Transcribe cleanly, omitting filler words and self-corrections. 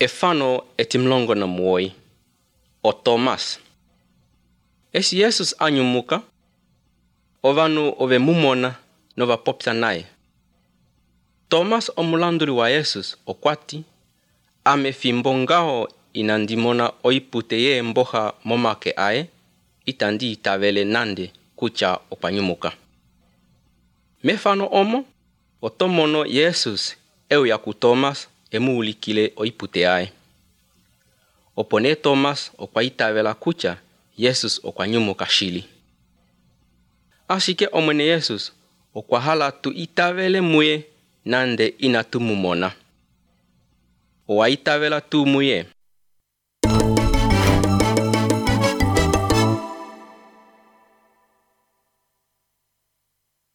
Efano etimlongo na muoi o Thomas. Esi Jesus anyumuka ovanu ove mumona nova popsa nae. Thomas omulanduri wa Jesus okwati ame fimbongao inandimona oipute ye mboha momake ae itandi itavele nande kucha opanyumuka. Mefano omo otomono Jesus eu yaku Thomas emuulikile oipute ae. Opone Thomas okwa itavela kucha Jesus okwanyumuka shili. Ashike omwene Jesus okwa hala tu itavele muye nande inatumumona. Owa itavela tu muye